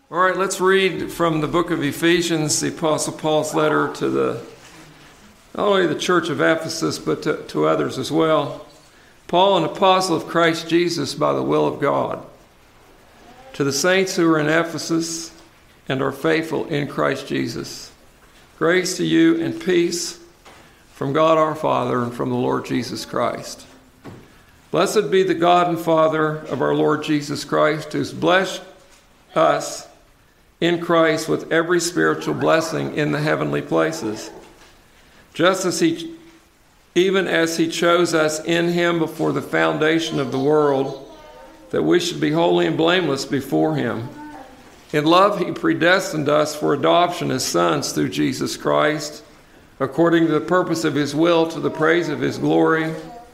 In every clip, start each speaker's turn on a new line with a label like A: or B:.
A: All right, let's read from the book of Ephesians, the Apostle Paul's letter to not only the church of Ephesus, but to others as well. Paul, an apostle of Christ Jesus by the will of God, to the saints who are in Ephesus and are faithful in Christ Jesus. Grace to you and peace from God our Father and from the Lord Jesus Christ. Blessed be the God and Father of our Lord Jesus Christ, who's blessed us in Christ with every spiritual blessing in the heavenly places, just as even as he chose us in him before the foundation of the world, that we should be holy and blameless before him. In love he predestined us for adoption as sons through Jesus Christ, according to the purpose of his will, to the praise of his glory.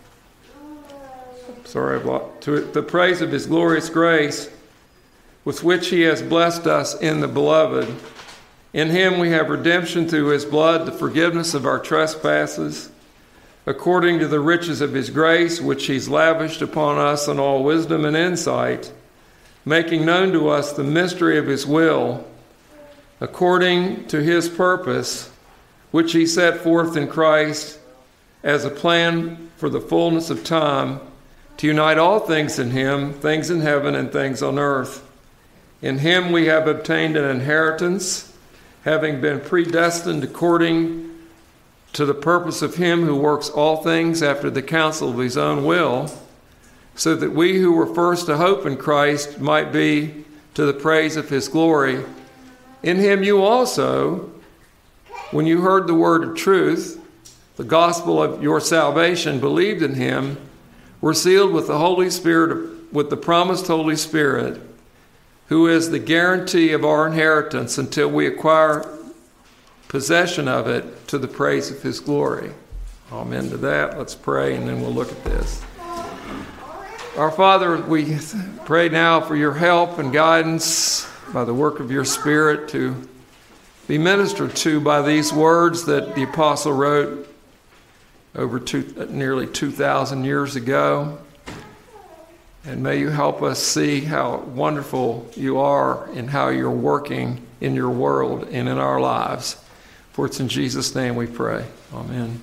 A: To the praise of his glorious grace, with which he has blessed us in the beloved. In him we have redemption through his blood, the forgiveness of our trespasses, according to the riches of his grace, which he's lavished upon us in all wisdom and insight, making known to us the mystery of his will, according to his purpose, which he set forth in Christ as a plan for the fullness of time, to unite all things in him, things in heaven and things on earth. In him we have obtained an inheritance, having been predestined according to the purpose of him who works all things after the counsel of his own will, so that we who were first to hope in Christ might be to the praise of his glory. In him you also, when you heard the word of truth, the gospel of your salvation, believed in him, were sealed with the Holy Spirit, with the promised Holy Spirit, who is the guarantee of our inheritance until we acquire possession of it to the praise of his glory. Amen to that. Let's pray and then we'll look at this. Our Father, we pray now for your help and guidance by the work of your Spirit to be ministered to by these words that the apostle wrote over nearly 2,000 years ago. And may you help us see how wonderful you are and how you're working in your world and in our lives. For it's in Jesus' name we pray. Amen.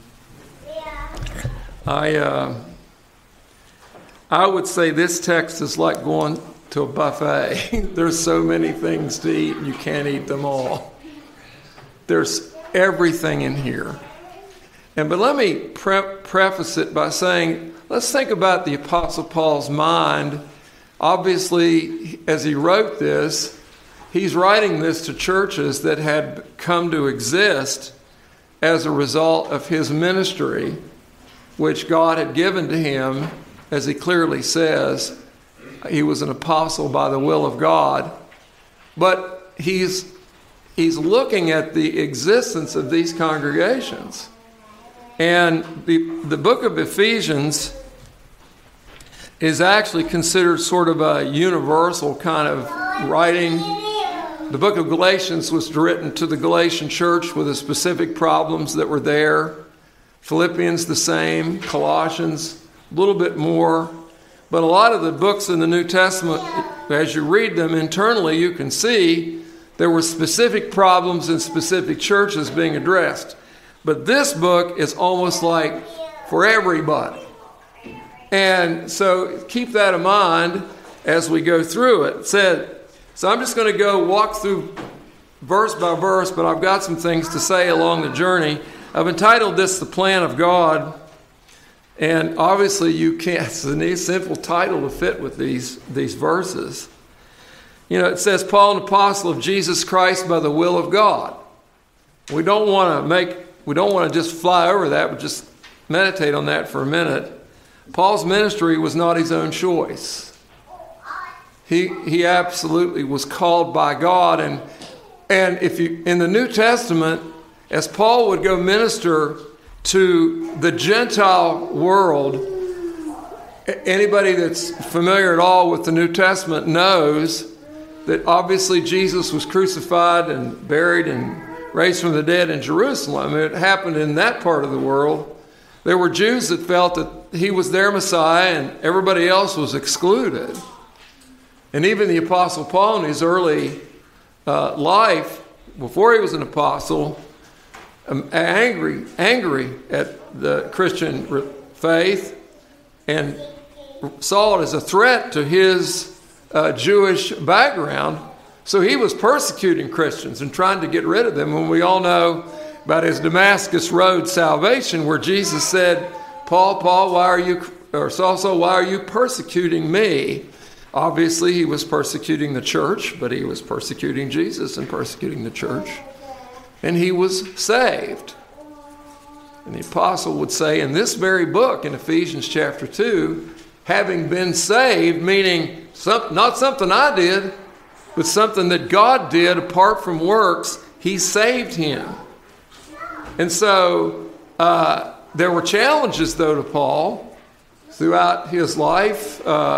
A: I would say this text is like going to a buffet. There's so many things to eat and you can't eat them all. There's everything in here. But let me preface it by saying, let's think about the Apostle Paul's mind. Obviously, as he wrote this, he's writing this to churches that had come to exist as a result of his ministry, which God had given to him, as he clearly says. He was an apostle by the will of God. But he's looking at the existence of these congregations. And the book of Ephesians is actually considered sort of a universal kind of writing. The book of Galatians was written to the Galatian church with the specific problems that were there. Philippians the same, Colossians a little bit more. But a lot of the books in the New Testament, as you read them internally, you can see there were specific problems in specific churches being addressed. But this book is almost like for everybody. And so keep that in mind as we go through it. So I'm just going to go walk through verse by verse, but I've got some things to say along the journey. I've entitled this The Plan of God. And obviously you can't, it's a simple title to fit with these verses. You know, it says, Paul, an apostle of Jesus Christ by the will of God. We don't want to just fly over that, but just meditate on that for a minute. Paul's ministry was not his own choice. He absolutely was called by God. And if you in the New Testament, as Paul would go minister to the Gentile world, anybody that's familiar at all with the New Testament knows that obviously Jesus was crucified and buried and raised from the dead in Jerusalem. It happened in that part of the world. There were Jews that felt that he was their Messiah and everybody else was excluded. And even the Apostle Paul in his early life, before he was an apostle, angry at the Christian faith and saw it as a threat to his Jewish background. So he was persecuting Christians and trying to get rid of them. And we all know about his Damascus Road salvation, where Jesus said, Paul, Saul, why are you persecuting me? Obviously, he was persecuting the church, but he was persecuting Jesus and persecuting the church. And he was saved. And the apostle would say in this very book, in Ephesians chapter 2, having been saved, meaning not something I did, but something that God did apart from works, he saved him. And so there were challenges, though, to Paul throughout his life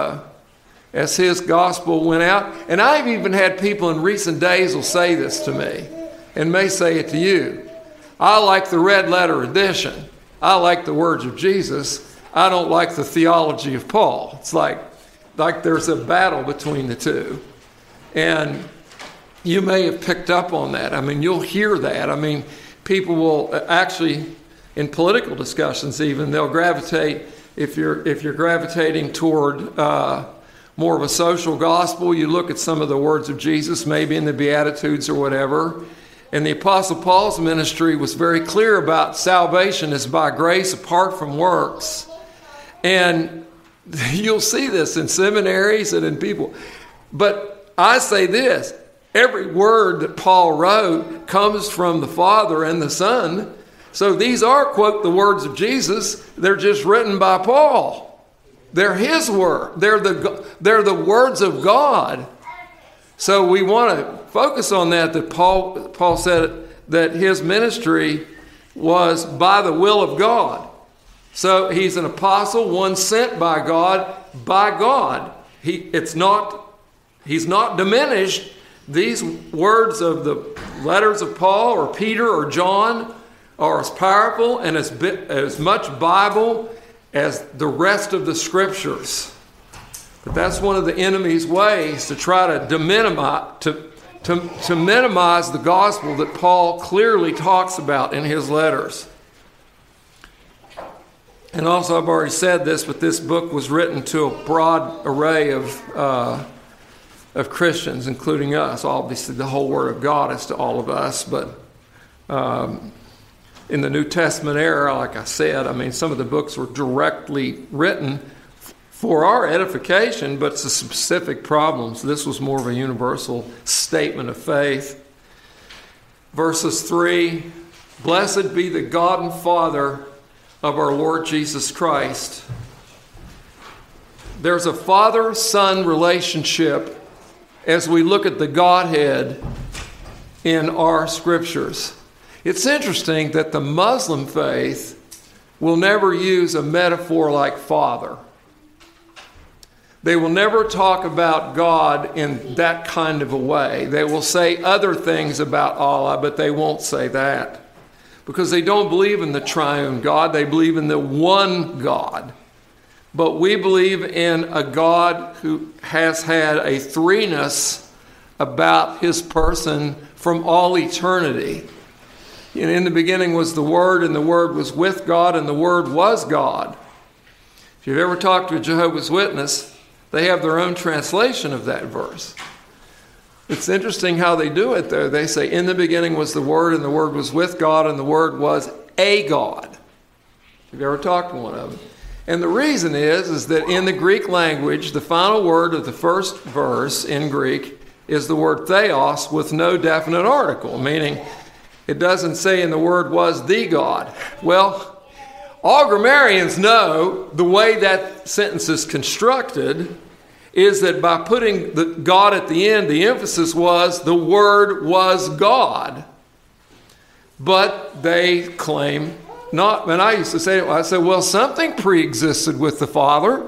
A: as his gospel went out. And I've even had people in recent days will say this to me and may say it to you. I like the red letter edition. I like the words of Jesus. I don't like the theology of Paul. It's like there's a battle between the two. And you may have picked up on that. I mean, you'll hear that. I mean, people will actually, in political discussions even, they'll gravitate, if you're gravitating toward more of a social gospel, you look at some of the words of Jesus, maybe in the Beatitudes or whatever. And the Apostle Paul's ministry was very clear about salvation is by grace apart from works. And you'll see this in seminaries and in people. But I say this, every word that Paul wrote comes from the Father and the Son. So these are, quote, the words of Jesus. They're just written by Paul. They're his word. They're the words of God. So we want to focus on that Paul said that his ministry was by the will of God. So he's an apostle, one sent by God, He's not diminished. These words of the letters of Paul or Peter or John are as powerful and as much Bible as the rest of the scriptures. But that's one of the enemy's ways to try to minimize the gospel that Paul clearly talks about in his letters. And also, I've already said this, but this book was written to a broad array of Christians, including us. Obviously, the whole Word of God is to all of us, but in the New Testament era, like I said, I mean, some of the books were directly written for our edification, but to specific problems. This was more of a universal statement of faith. Verses 3, blessed be the God and Father of our Lord Jesus Christ. There's a father-son relationship as we look at the Godhead in our scriptures. It's interesting that the Muslim faith will never use a metaphor like father. They will never talk about God in that kind of a way. They will say other things about Allah, but they won't say that. Because they don't believe in the triune God. They believe in the one God. But we believe in a God who has had a threeness about his person from all eternity. And in the beginning was the Word, and the Word was with God, and the Word was God. If you've ever talked to a Jehovah's Witness, they have their own translation of that verse. It's interesting how they do it, though. They say, in the beginning was the Word, and the Word was with God, and the Word was a God. If you've ever talked to one of them. And the reason is that in the Greek language, the final word of the first verse in Greek is the word theos with no definite article, meaning it doesn't say in the word was the God. Well, all grammarians know the way that sentence is constructed is that by putting the God at the end, the emphasis was the Word was God. But they claim not. And I used to say, I said, well, something pre-existed with the Father.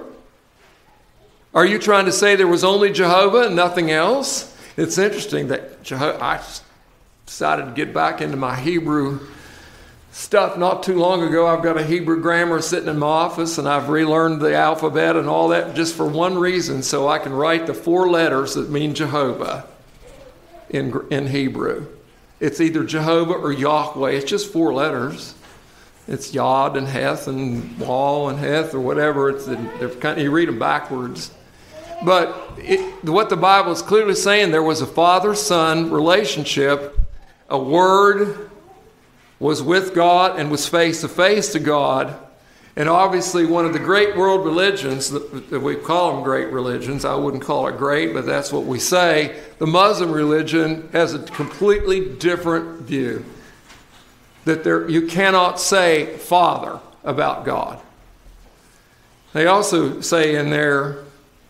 A: Are you trying to say there was only Jehovah and nothing else? It's interesting that I decided to get back into my Hebrew stuff not too long ago. I've got a Hebrew grammar sitting in my office, and I've relearned the alphabet and all that just for one reason, so I can write the 4 letters that mean Jehovah. in Hebrew. It's either Jehovah or Yahweh. It's just 4 letters. It's Yod and Heth and Wal and Heth or whatever. You read them backwards. But what the Bible is clearly saying, there was a father-son relationship. A word was with God and was face-to-face to God. And obviously one of the great world religions, that we call them great religions, I wouldn't call it great, but that's what we say, the Muslim religion has a completely different view. That you cannot say Father about God. They also say in their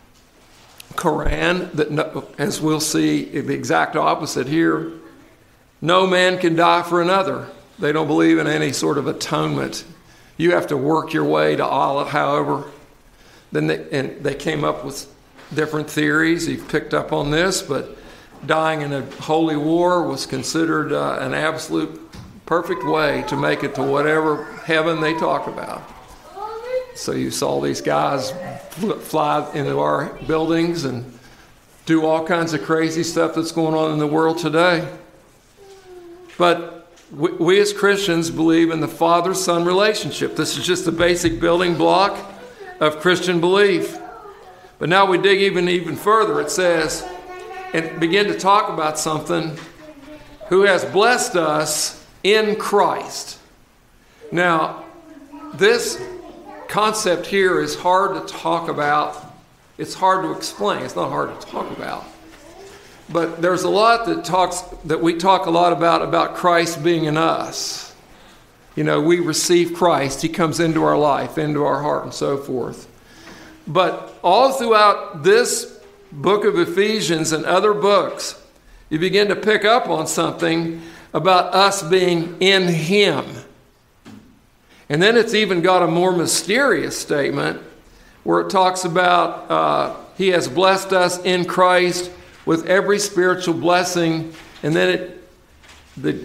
A: Quran that, as we'll see, the exact opposite here, no man can die for another. They don't believe in any sort of atonement. You have to work your way to Allah, however. Then they came up with different theories. You've picked up on this, but dying in a holy war was considered an absolute perfect way to make it to whatever heaven they talk about. So you saw these guys fly into our buildings and do all kinds of crazy stuff that's going on in the world today. But we as Christians believe in the father-son relationship. This is just the basic building block of Christian belief. But now we dig even further. It says, and begin to talk about something, who has blessed us in Christ. Now, this concept here is hard to talk about. It's hard to explain. It's not hard to talk about. But there's a lot that we talk a lot about Christ being in us. You know, we receive Christ. He comes into our life, into our heart, and so forth. But all throughout this book of Ephesians and other books, you begin to pick up on something about us being in Him. And then it's even got a more mysterious statement where it talks about He has blessed us in Christ with every spiritual blessing. And then the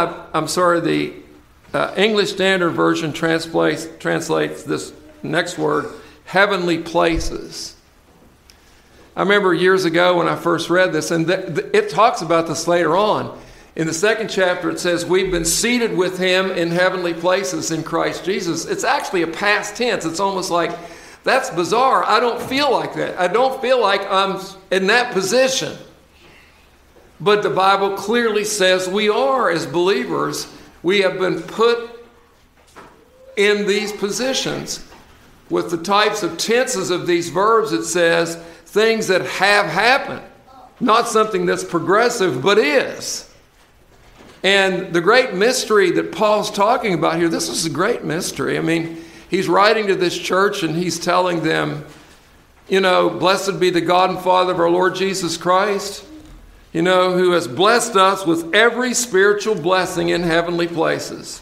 A: English Standard Version translates this next word, heavenly places. I remember years ago when I first read this, and it talks about this later on. In the 2nd chapter, it says, we've been seated with Him in heavenly places in Christ Jesus. It's actually a past tense. It's almost like, that's bizarre. I don't feel like that. I don't feel like I'm in that position. But the Bible clearly says we are, as believers. We have been put in these positions. With the types of tenses of these verbs, it says things that have happened. Not something that's progressive, but is. And the great mystery that Paul's talking about here, this is a great mystery. I mean, he's writing to this church and he's telling them, you know, blessed be the God and Father of our Lord Jesus Christ, you know, who has blessed us with every spiritual blessing in heavenly places.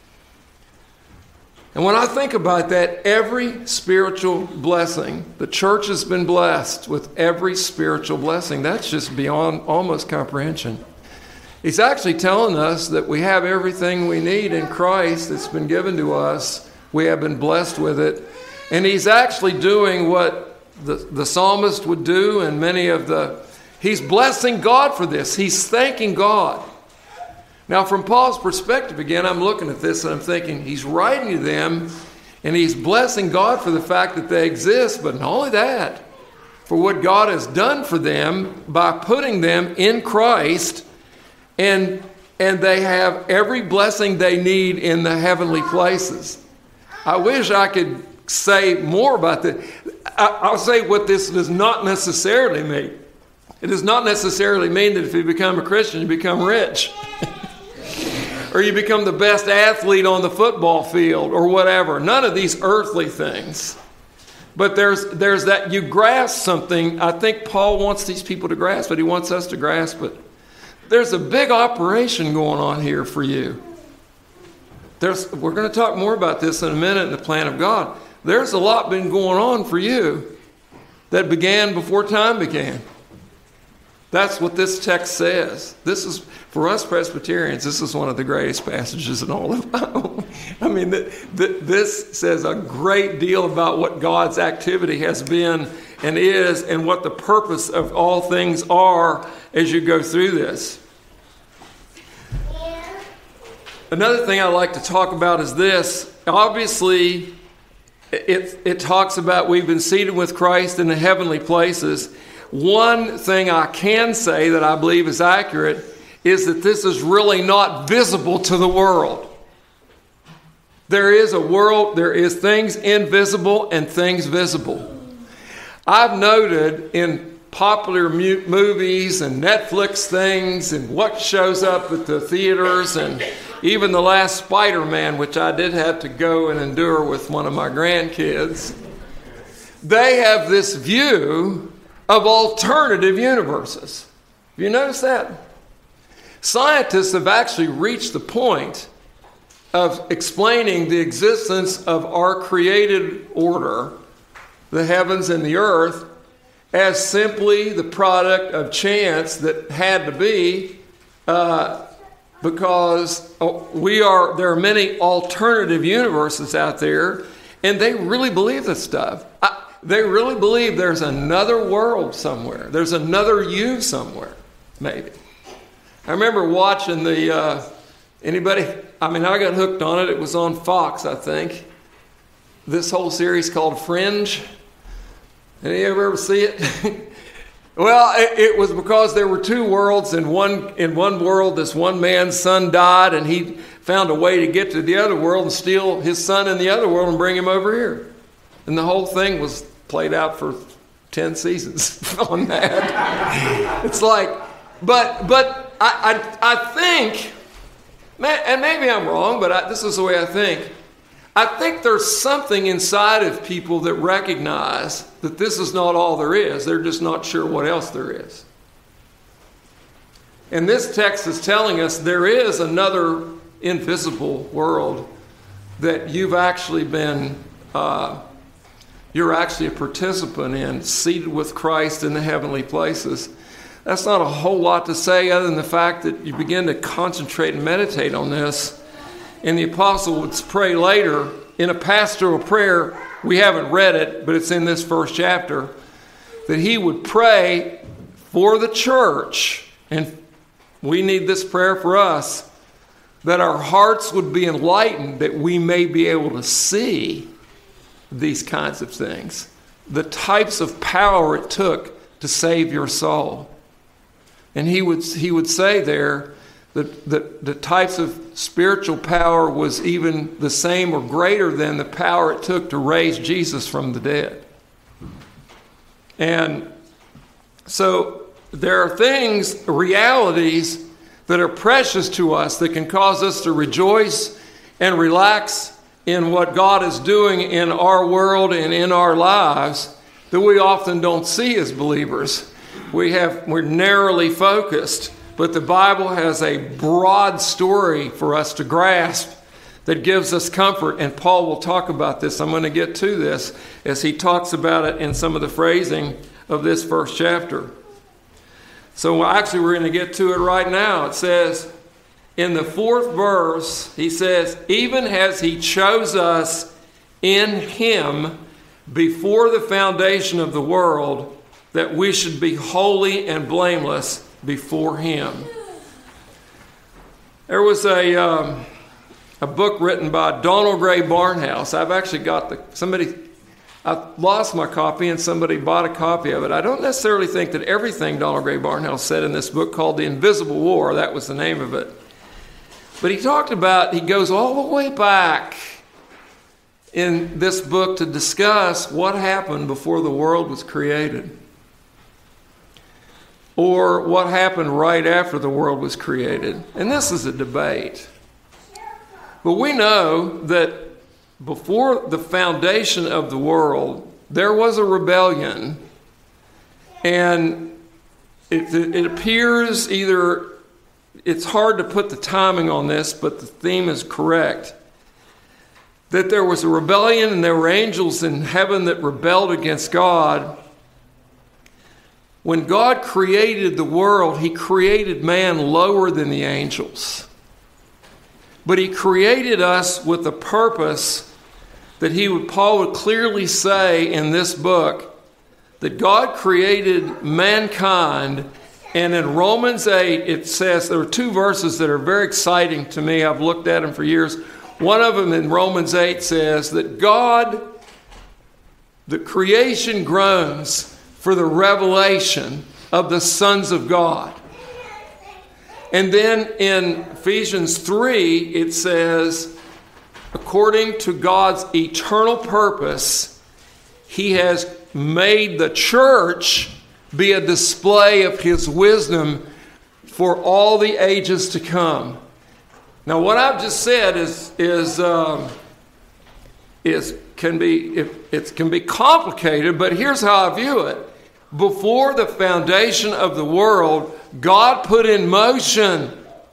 A: And when I think about that, every spiritual blessing, the church has been blessed with every spiritual blessing. That's just beyond almost comprehension. He's actually telling us that we have everything we need in Christ that's been given to us. We have been blessed with it. And he's actually doing what the psalmist would do, and he's blessing God for this. He's thanking God. Now, from Paul's perspective, again, I'm looking at this and I'm thinking, he's writing to them and he's blessing God for the fact that they exist, but not only that, for what God has done for them by putting them in Christ. And they have every blessing they need in the heavenly places. I wish I could say more about that. I'll say what this does not necessarily mean. It does not necessarily mean that if you become a Christian, you become rich. Or you become the best athlete on the football field or whatever. None of these earthly things. But there's that you grasp something. I think Paul wants these people to grasp it. He wants us to grasp it. There's a big operation going on here for you. We're going to talk more about this in a minute in the plan of God. There's a lot been going on for you that began before time began. That's what this text says. This is, for us Presbyterians, this is one of the greatest passages in all of the Bible. I mean, this says a great deal about what God's activity has been and is, and what the purpose of all things are as you go through this. Another thing I like to talk about is this. Obviously, it talks about we've been seated with Christ in the heavenly places. One thing I can say that I believe is accurate is that this is really not visible to the world. There is a world, there is things invisible and things visible. I've noted in popular movies and Netflix things and what shows up at the theaters, and even the last Spider-Man, which I did have to go and endure with one of my grandkids, they have this view of alternative universes. Have you noticed that? Scientists have actually reached the point of explaining the existence of our created order, the heavens and the earth, as simply the product of chance that had to be, because there are many alternative universes out there, and they really believe this stuff. They really believe there's another world somewhere. There's another you somewhere, maybe. I remember watching I got hooked on it. It was on Fox, I think. This whole series called Fringe. Did you ever see it? Well, it was because there were two worlds. In one world, this one man's son died, and he found a way to get to the other world and steal his son in the other world and bring him over here. And the whole thing was played out for 10 seasons on that. It's like, but I think, and maybe I'm wrong, but this is the way I think. I think there's something inside of people that recognize that this is not all there is. They're just not sure what else there is. And this text is telling us there is another invisible world that you've actually been, you're actually a participant in, seated with Christ in the heavenly places. That's not a whole lot to say other than the fact that you begin to concentrate and meditate on this. And the apostle would pray later in a pastoral prayer. We haven't read it, but it's in this first chapter, that he would pray for the church, and we need this prayer for us, that our hearts would be enlightened, that we may be able to see these kinds of things, the types of power it took to save your soul. And he would say there that the types of spiritual power was even the same or greater than the power it took to raise Jesus from the dead. And so there are things, realities that are precious to us that can cause us to rejoice and relax in what God is doing in our world and in our lives that we often don't see as believers. We're narrowly focused, but the Bible has a broad story for us to grasp that gives us comfort, and Paul will talk about this. I'm going to get to this as he talks about it in some of the phrasing of this first chapter. So actually we're going to get to it right now. It says in the 4th verse, he says, even as he chose us in him before the foundation of the world, that we should be holy and blameless before him. There was a book written by Donald Gray Barnhouse. I've actually got I lost my copy and somebody bought a copy of it. I don't necessarily think that everything Donald Gray Barnhouse said in this book called The Invisible War, that was the name of it. But he goes all the way back in this book to discuss what happened before the world was created, or what happened right after the world was created. And this is a debate. But we know that before the foundation of the world, there was a rebellion. And it appears it's hard to put the timing on this, but the theme is correct, that there was a rebellion and there were angels in heaven that rebelled against God. When God created the world, he created man lower than the angels. But he created us with a purpose that Paul would clearly say in this book, that God created mankind. And in Romans 8, it says, there are two verses that are very exciting to me. I've looked at them for years. One of them in Romans 8 says that the creation groans for the revelation of the sons of God. And then in Ephesians 3, it says, according to God's eternal purpose, he has made the church be a display of his wisdom for all the ages to come. Now, what I've just said can be complicated, but here's how I view it. Before the foundation of the world, God put in motion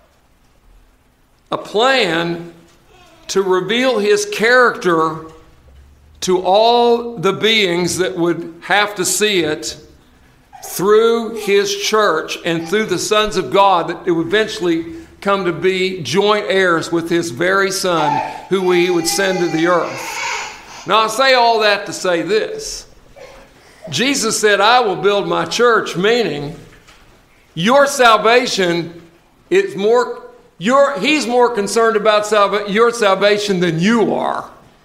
A: a plan to reveal his character to all the beings that would have to see it through his church and through the sons of God, that it would eventually come to be joint heirs with his very son, who he would send to the earth. Now, I say all that to say this. Jesus said, I will build my church, meaning your salvation is he's more concerned about your salvation than you are.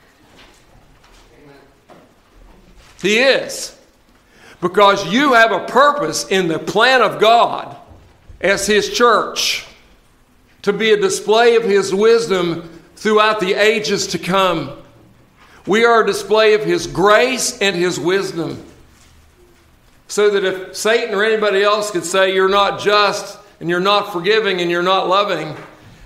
A: He is. Because you have a purpose in the plan of God as his church to be a display of his wisdom throughout the ages to come. We are a display of his grace and his wisdom. So that if Satan or anybody else could say you're not just and you're not forgiving and you're not loving,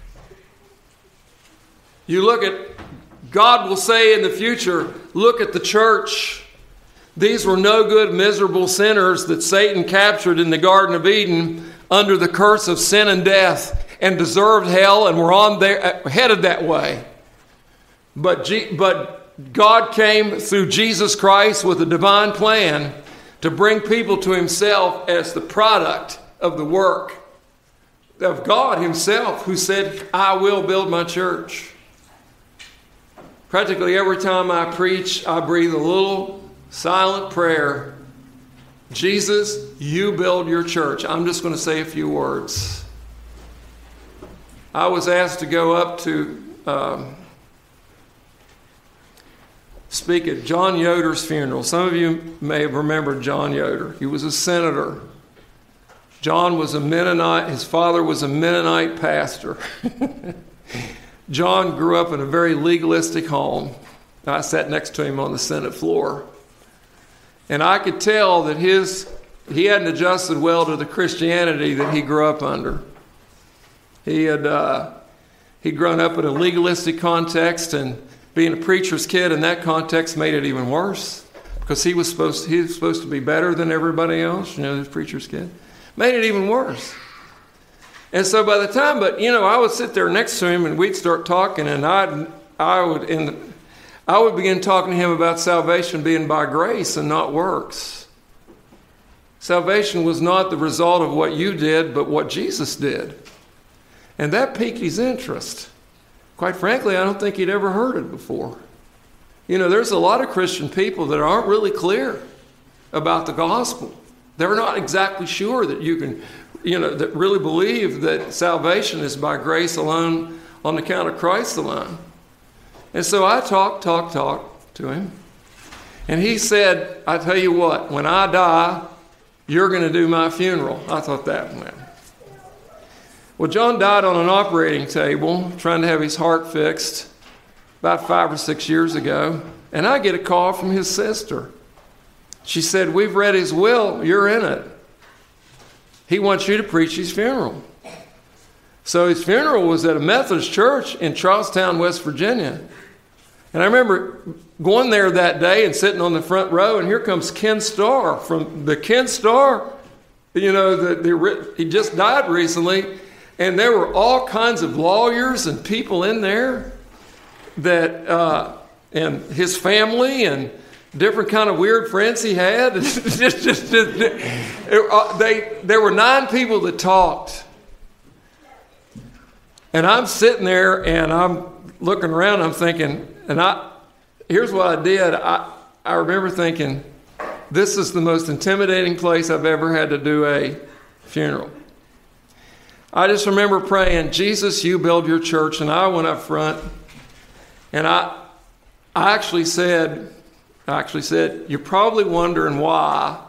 A: you look at, God will say in the future, look at the church. These were no good, miserable sinners that Satan captured in the Garden of Eden under the curse of sin and death and deserved hell and were headed that way. But God came through Jesus Christ with a divine plan to bring people to himself as the product of the work of God himself, who said, I will build my church. Practically every time I preach, I breathe a little silent prayer. Jesus, you build your church. I'm just going to say a few words. I was asked to go up to speak at John Yoder's funeral. Some of you may have remembered John Yoder. He was a senator. John was a Mennonite. His father was a Mennonite pastor. John grew up in a very legalistic home. I sat next to him on the Senate floor. And I could tell that he hadn't adjusted well to the Christianity that he grew up under. He'd grown up in a legalistic context, and being a preacher's kid in that context made it even worse, because he was supposed to be better than everybody else, the preacher's kid. Made it even worse. And so by the time, I would sit there next to him and we'd start talking, and I would begin talking to him about salvation being by grace and not works. Salvation was not the result of what you did, but what Jesus did. And that piqued his interest. Quite frankly, I don't think he'd ever heard it before. There's a lot of Christian people that aren't really clear about the gospel. They're not exactly sure that you can, that really believe that salvation is by grace alone on account of Christ alone. And so I talked to him. And he said, I tell you what, when I die, you're going to do my funeral. I thought that went. Well, John died on an operating table trying to have his heart fixed about 5 or 6 years ago. And I get a call from his sister. She said, we've read his will. You're in it. He wants you to preach his funeral. So his funeral was at a Methodist church in Charlestown, West Virginia. And I remember going there that day and sitting on the front row, and here comes Ken Starr from the Ken Starr. He just died recently. And there were all kinds of lawyers and people in there that, and his family, and different kind of weird friends he had. There were 9 people that talked. And I'm sitting there and I'm looking around, I'm thinking, here's what I did. I remember thinking, this is the most intimidating place I've ever had to do a funeral. I just remember praying, Jesus, you build your church. And I went up front and I actually said, you're probably wondering why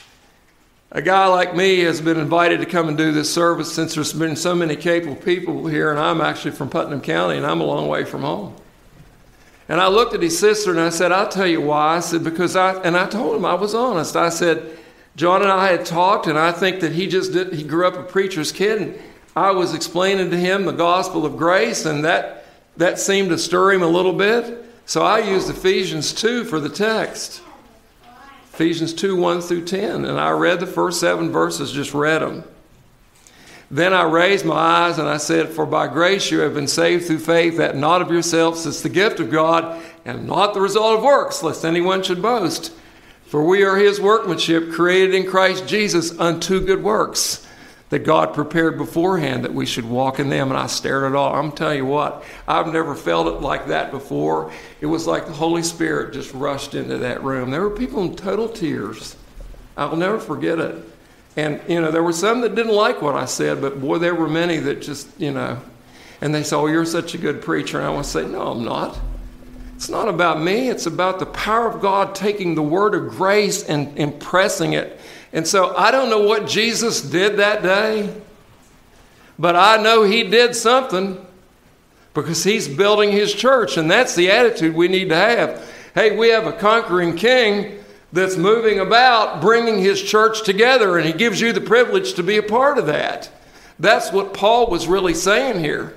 A: a guy like me has been invited to come and do this service since there's been so many capable people here, and I'm actually from Putnam County, and I'm a long way from home. And I looked at his sister, and I said, I'll tell you why. I said, I told him I was honest. I said, John and I had talked, and I think that he grew up a preacher's kid, and I was explaining to him the gospel of grace, and that seemed to stir him a little bit. So I used Ephesians 2 for the text. Ephesians 2, 1 through 10. And I read the first 7 verses, just read them. Then I raised my eyes and I said, for by grace you have been saved through faith, that not of yourselves, it's the gift of God, and not the result of works, lest anyone should boast. For we are his workmanship, created in Christ Jesus unto good works, that God prepared beforehand that we should walk in them. And I stared at all. I'm telling you what, I've never felt it like that before. It was like the Holy Spirit just rushed into that room. There were people in total tears. I'll never forget it. And, there were some that didn't like what I said, but boy, there were many that just, and they said, oh, you're such a good preacher. And I want to say, no, I'm not. It's not about me. It's about the power of God taking the word of grace and impressing it. And so I don't know what Jesus did that day, but I know he did something because he's building his church, and that's the attitude we need to have. Hey, we have a conquering king that's moving about bringing his church together, and he gives you the privilege to be a part of that. That's what Paul was really saying here.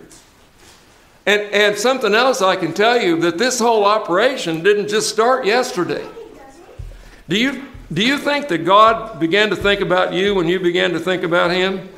A: And something else I can tell you, that this whole operation didn't just start yesterday. Do you think that God began to think about you when you began to think about him?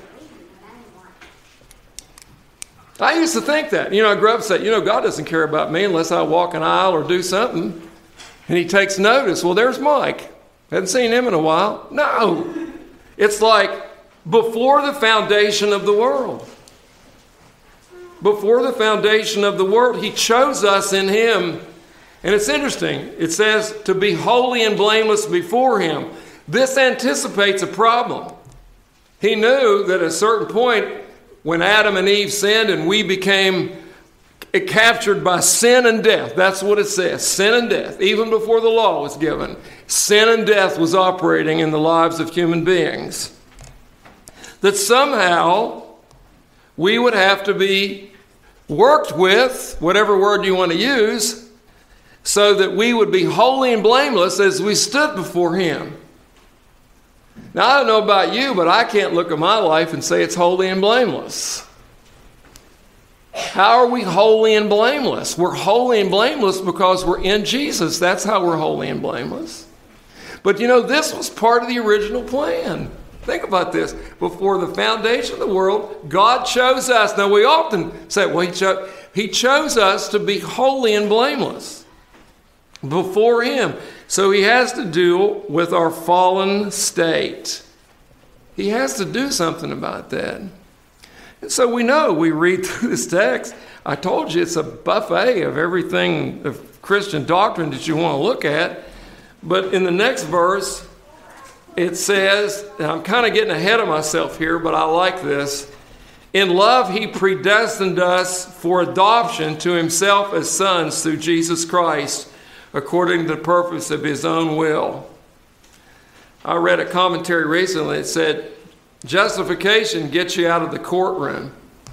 A: I used to think that. I grew up and said, God doesn't care about me unless I walk an aisle or do something. And he takes notice. Well, there's Mike. Hadn't seen him in a while. No. It's like before the foundation of the world. Before the foundation of the world, he chose us in him. And it's interesting. It says to be holy and blameless before him. This anticipates a problem. He knew that at a certain point when Adam and Eve sinned and we became captured by sin and death. That's what it says. Sin and death. Even before the law was given, sin and death was operating in the lives of human beings. That somehow we would have to be worked with, whatever word you want to use, so that we would be holy and blameless as we stood before him. Now, I don't know about you, but I can't look at my life and say it's holy and blameless. How are we holy and blameless? We're holy and blameless because we're in Jesus. That's how we're holy and blameless. But this was part of the original plan. Think about this. Before the foundation of the world, God chose us. Now, we often say, well, he chose us to be holy and blameless before him. So he has to deal with our fallen state. He has to do something about that. And so we read through this text. I told you it's a buffet of everything of Christian doctrine that you want to look at. But in the next verse, it says, and I'm kind of getting ahead of myself here, but I like this. In love, he predestined us for adoption to himself as sons through Jesus Christ, according to the purpose of his own will. I read a commentary recently. It said, justification gets you out of the courtroom.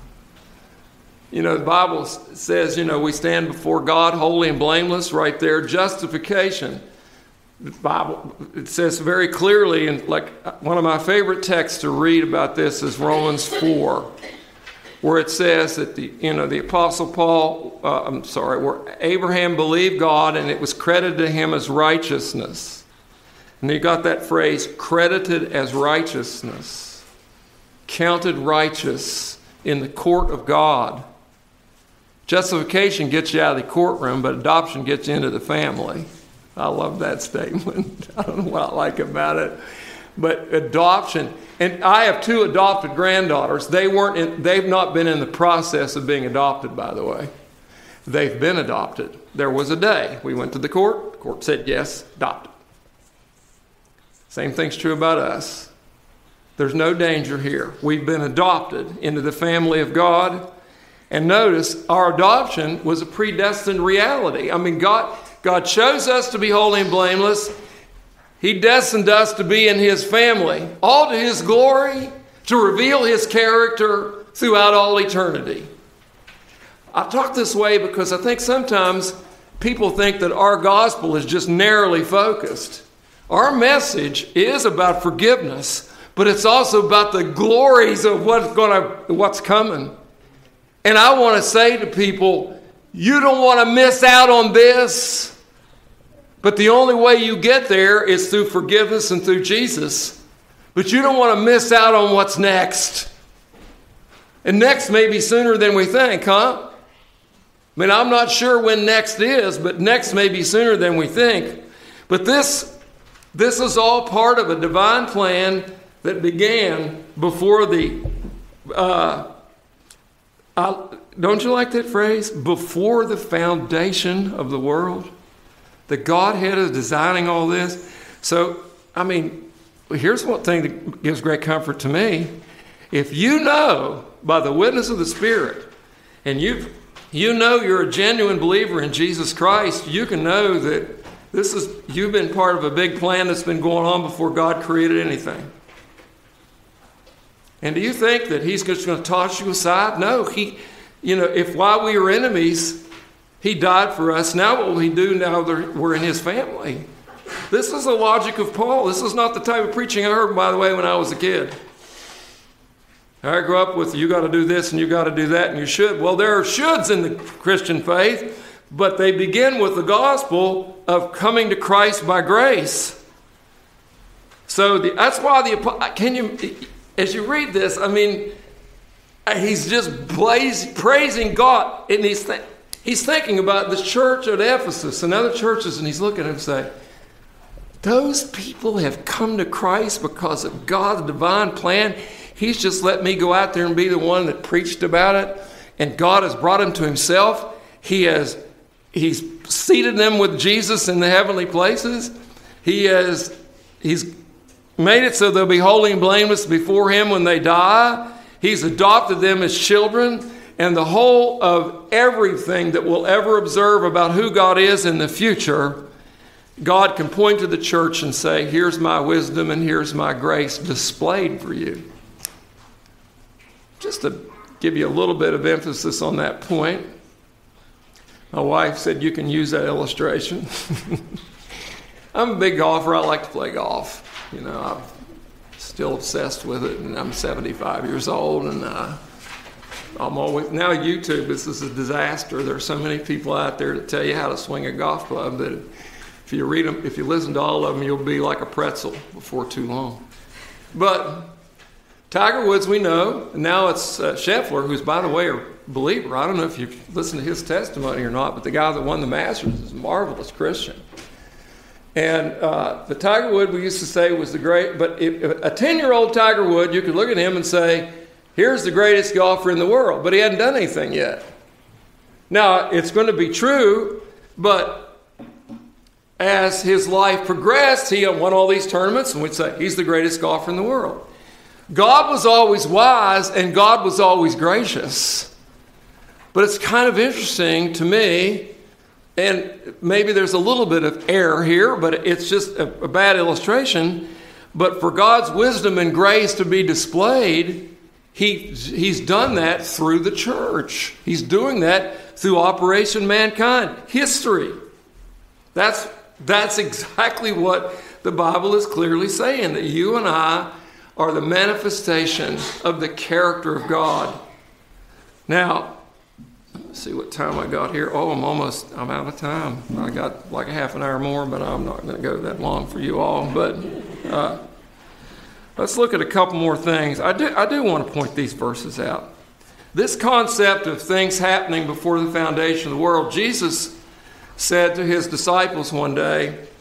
A: The Bible says, we stand before God holy and blameless right there. Justification. The Bible, it says very clearly, and like one of my favorite texts to read about this is Romans 4, where it says that the Apostle Paul, where Abraham believed God and it was credited to him as righteousness. And you got that phrase, credited as righteousness, counted righteous in the court of God. Justification gets you out of the courtroom, but adoption gets you into the family. I love that statement. I don't know what I like about it. But adoption, and I have 2 adopted granddaughters. They've not been in the process of being adopted, by the way. They've been adopted. There was a day we went to the court. The court said, yes, adopted. Same thing's true about us. There's no danger here. We've been adopted into the family of God. And notice, our adoption was a predestined reality. I mean, God chose us to be holy and blameless. He destined us to be in His family, all to His glory, to reveal His character throughout all eternity. I talk this way because I think sometimes people think that our gospel is just narrowly focused. Our message is about forgiveness, but it's also about the glories of what's coming. And I want to say to people, you don't want to miss out on this. But the only way you get there is through forgiveness and through Jesus. But you don't want to miss out on what's next. And next may be sooner than we think, huh? I mean, I'm not sure when next is, but next may be sooner than we think. But this is all part of a divine plan that began before the... don't you like that phrase? Before the foundation of the world. The Godhead is designing all this. So, I mean, here's one thing that gives great comfort to me. If you know by the witness of the Spirit, and you know you're a genuine believer in Jesus Christ, you can know that you've been part of a big plan that's been going on before God created anything. And do you think that He's just going to toss you aside? No, if while we were enemies, He died for us. Now what will He do now that we're in His family? This is the logic of Paul. This is not the type of preaching I heard, by the way, when I was a kid. I grew up with, you got to do this and you got to do that and you should. Well, there are shoulds in the Christian faith, but they begin with the gospel of coming to Christ by grace. So that's why as you read this, I mean, he's just praising God, and he's thinking about the church at Ephesus and other churches, and he's looking at them and saying, those people have come to Christ because of God's divine plan. He's just let me go out there and be the one that preached about it, and God has brought them to Himself. He's seated them with Jesus in the heavenly places. He's made it so they'll be holy and blameless before Him when they die. He's adopted them as children. And the whole of everything that we'll ever observe about who God is in the future, God can point to the church and say, here's my wisdom and here's my grace displayed for you. Just to give you a little bit of emphasis on that point, my wife said you can use that illustration. I'm a big golfer. I like to play golf. You know, I'm still obsessed with it, and I'm 75 years old, and I'm always, now YouTube, this is a disaster. There are so many people out there that tell you how to swing a golf club that if you read them, if you listen to all of them, you'll be like a pretzel before too long. But Tiger Woods, we know, and now it's Scheffler, who's, by the way, a believer. I don't know if you've listened to his testimony or not, but the guy that won the Masters is a marvelous Christian. And the Tiger Woods, we used to say, was the great, but if a 10-year-old Tiger Woods, you could look at him and say, here's the greatest golfer in the world, but he hadn't done anything yet. Now, it's going to be true, but as his life progressed, he won all these tournaments, and we'd say, he's the greatest golfer in the world. God was always wise, and God was always gracious. But it's kind of interesting to me, and maybe there's a little bit of error here, but it's just a bad illustration. But for God's wisdom and grace to be displayed, He's done that through the church. He's doing that through Operation Mankind. History. That's exactly what the Bible is clearly saying, that you and I are the manifestation of the character of God. Now, let's see what time I got here. Oh, I'm out of time. I got like a half an hour more, but I'm not going to go that long for you all. But let's look at a couple more things. I do want to point these verses out. This concept of things happening before the foundation of the world, Jesus said to his disciples one day,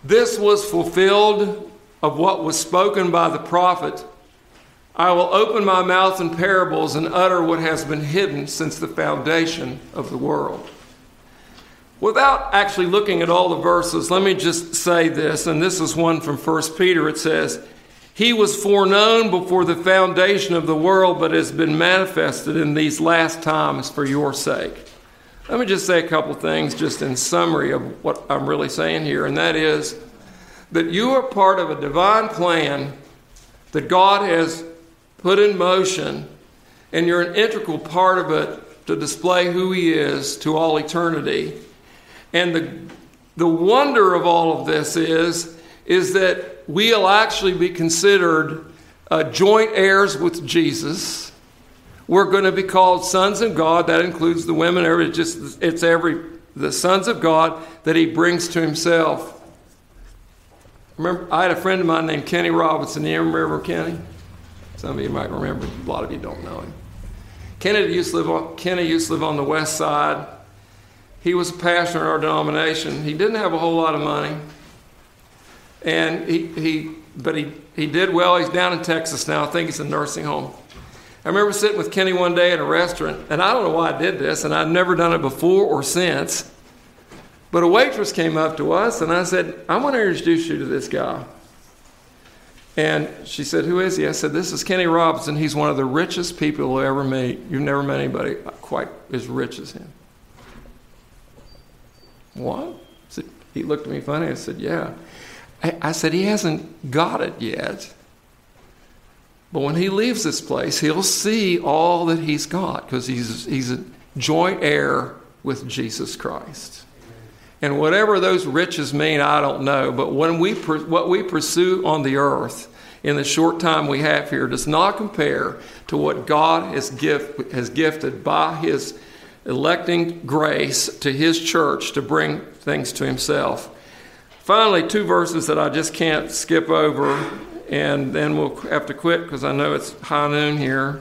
A: This was fulfilled of what was spoken by the prophet. I will open my mouth in parables and utter what has been hidden since the foundation of the world. Without actually looking at all the verses, let me just say this, and this is one from 1 Peter. It says, He was foreknown before the foundation of the world, but has been manifested in these last times for your sake. Let me just say a couple things just in summary of what I'm really saying here, and that is that you are part of a divine plan that God has put in motion, and you're an integral part of it to display who He is to all eternity. And the wonder of all of this is that we'll actually be considered joint heirs with Jesus. We're going to be called sons of God. That includes the women. The sons of God that He brings to Himself. Remember, I had a friend of mine named Kenny Robinson. Do you remember Kenny? Some of you might remember. A lot of you don't know him. Kenny used to live on the west side. He was a pastor in our denomination. He didn't have a whole lot of money, and he did well. He's down in Texas now. I think he's in a nursing home. I remember sitting with Kenny one day at a restaurant, and I don't know why I did this, and I've never done it before or since. But a waitress came up to us, and I said, "I want to introduce you to this guy." And she said, "Who is he?" I said, "This is Kenny Robinson. He's one of the richest people you'll ever meet. You've never met anybody quite as rich as him." What? He looked at me funny and said, "Yeah." I said, "He hasn't got it yet. But when he leaves this place, he'll see all that he's got because he's a joint heir with Jesus Christ." And whatever those riches mean, I don't know. But when what we pursue on the earth in the short time we have here does not compare to what God has gifted by His electing grace to His church to bring things to Himself. Finally, two verses that I just can't skip over, and then we'll have to quit because I know it's high noon here.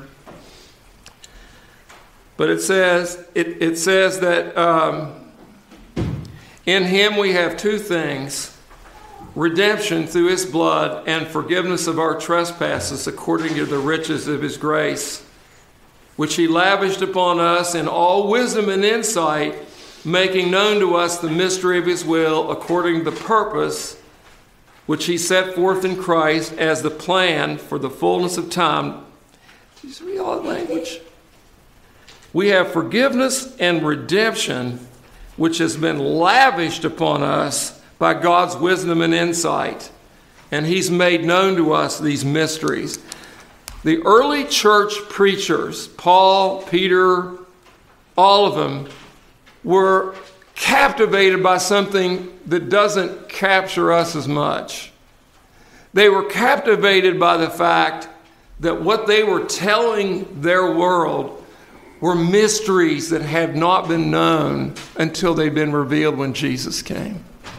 A: But it says that in Him we have two things: redemption through His blood and forgiveness of our trespasses according to the riches of His grace, which He lavished upon us in all wisdom and insight, making known to us the mystery of His will according to the purpose which He set forth in Christ as the plan for the fullness of time. Did you read all that language? We have forgiveness and redemption, which has been lavished upon us by God's wisdom and insight. And He's made known to us these mysteries. The early church preachers, Paul, Peter, all of them, were captivated by something that doesn't capture us as much. They were captivated by the fact that what they were telling their world were mysteries that had not been known until they'd been revealed when Jesus came.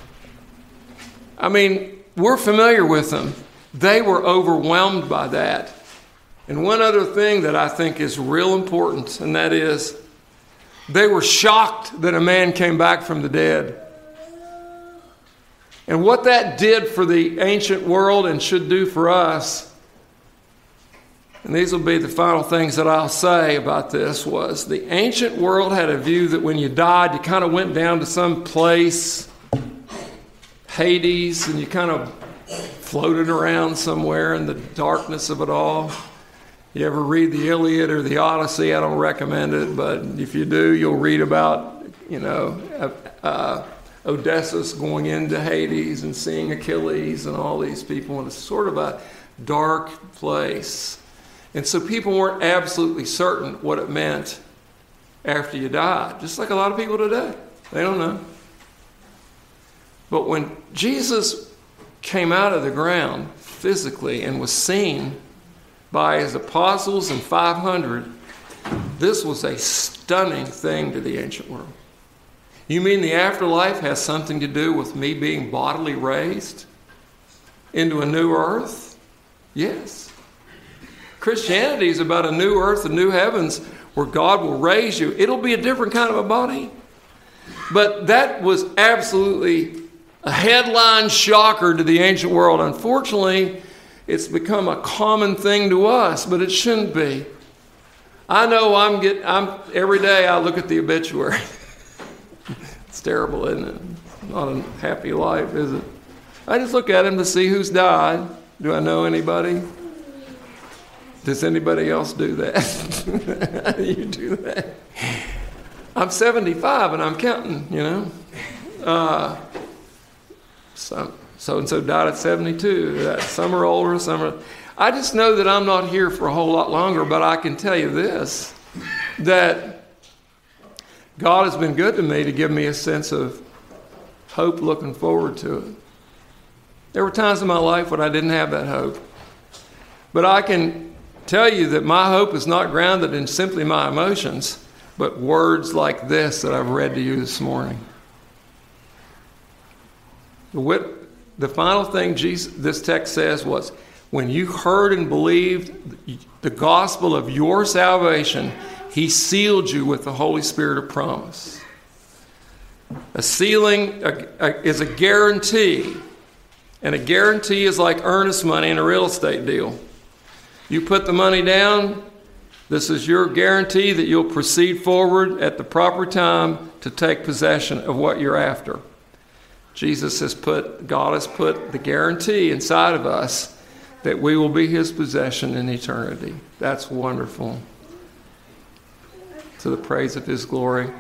A: I mean, we're familiar with them. They were overwhelmed by that. And one other thing that I think is real important, and that is they were shocked that a man came back from the dead. And what that did for the ancient world and should do for us, and these will be the final things that I'll say about this, was the ancient world had a view that when you died, you kind of went down to some place, Hades, and you kind of floated around somewhere in the darkness of it all. You ever read the Iliad or the Odyssey? I don't recommend it, but if you do, you'll read about, Odysseus going into Hades and seeing Achilles and all these people, and it's sort of a dark place. And so people weren't absolutely certain what it meant after you died, just like a lot of people today. They don't know. But when Jesus came out of the ground physically and was seen by His apostles and 500, this was a stunning thing to the ancient world. You mean the afterlife has something to do with me being bodily raised into a new earth? Yes. Christianity is about a new earth and new heavens where God will raise you. It'll be a different kind of a body. But that was absolutely a headline shocker to the ancient world. Unfortunately, it's become a common thing to us, but it shouldn't be. I know every day I look at the obituary. It's terrible, isn't it? Not a happy life, is it? I just look at them to see who's died. Do I know anybody? Does anybody else do that? You do that? I'm 75 and I'm counting, you know. So-and-so died at 72. Some are older, some are... I just know that I'm not here for a whole lot longer, but I can tell you this, that God has been good to me to give me a sense of hope looking forward to it. There were times in my life when I didn't have that hope. But I can tell you that my hope is not grounded in simply my emotions, but words like this that I've read to you this morning. The final thing this text says was, when you heard and believed the gospel of your salvation, he sealed you with the Holy Spirit of promise. A sealing is a guarantee. And a guarantee is like earnest money in a real estate deal. You put the money down, this is your guarantee that you'll proceed forward at the proper time to take possession of what you're after. God has put the guarantee inside of us that we will be his possession in eternity. That's wonderful. To the praise of his glory.